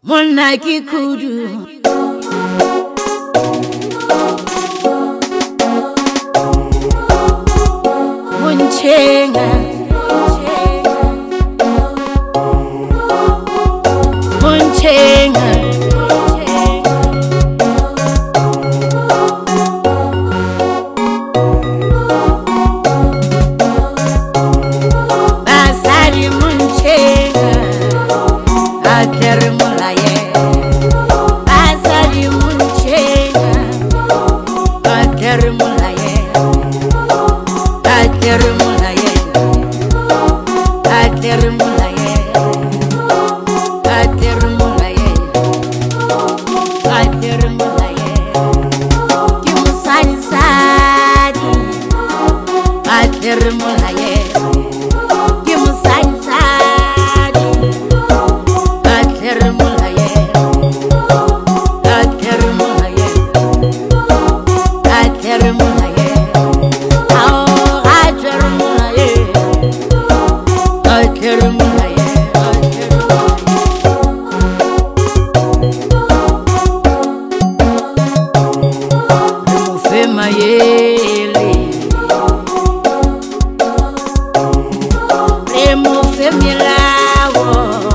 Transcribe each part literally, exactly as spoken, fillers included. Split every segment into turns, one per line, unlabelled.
Monna ki kudu Munchenga Munchenga Basari Munchenga Ater Mulaye Basari Munchenga Ater Mulaye Ater Mulaye Ater Mulaye Ater Mulaye Ater Mulaye Kimusani Sadi Ater Mulaye Kimusani Sadi Ater Mulaye Ater Mulaye Ater Mulaye Oh Ater Mulaye Ater Mulaye Remufema yele Remufemilawo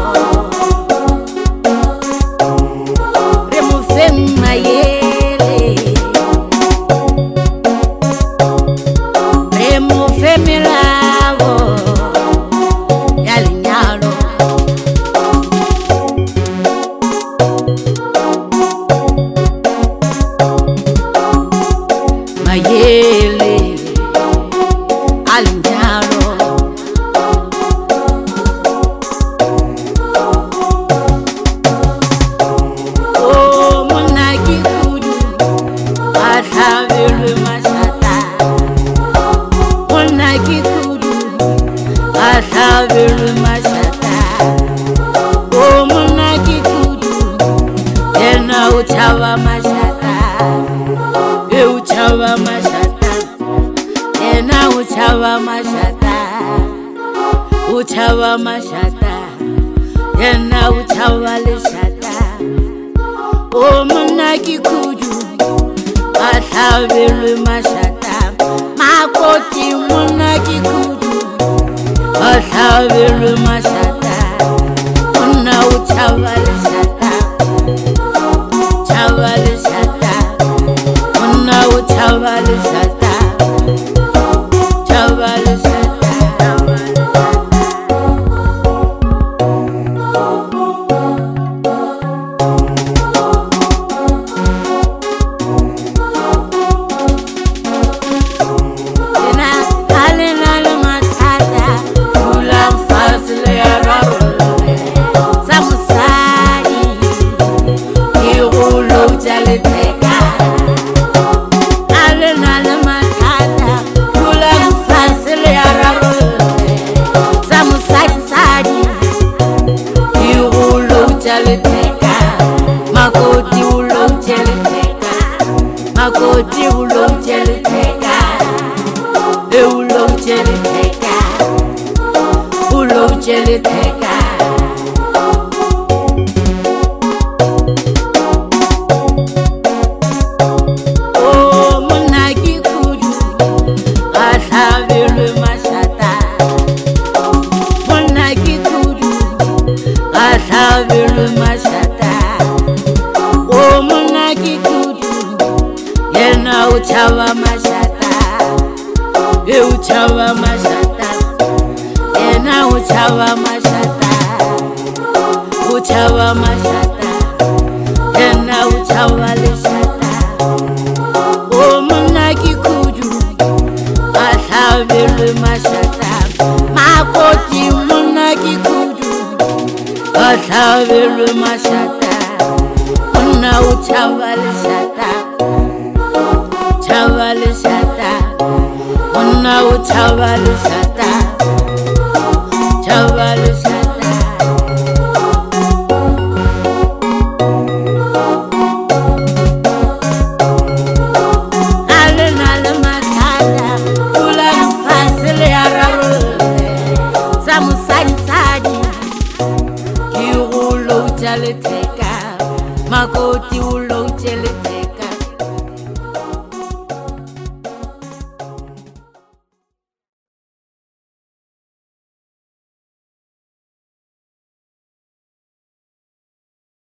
Remufema yele Remufemilawo Yalinyalo Mayele Alinyalo Oh Monaki kudu Atavelu mashata Monaki kudu Atavelu mashata Oh Monaki kudu Tena uchawa mashata E uchawa mashata Tena uchawa mashata Uchawa mashata Tena uchawa lishata Oh Monaki kudu Atavelu mashata Makoti Monaki kudu Atavelu mashata Una uchawa lishata Chawa lishata Una uchawa lishata Chawa lishata Makoti ulo cheleteka Makoti ulo cheleteka E ulo cheleteka Ulo cheleteka Oh Monaki kudu Atavelu mashata Monaki kudu Atavelu mashata Oh Monaki kudu Yena uchawa mashata E uchawa mashata Yena uchawa mashata Uchawa mashata Yena uchawa lishata Oh Monaki kudu Atavelu mashata Makoti Monaki kudu Atavelu mashata Una uchawa lishata Chawa lishata Una uchawa lishata Chawa lishata Ale nale matata Ula mfasile ararule Samusani sadi Kirulo jalete Makoti ulo uchele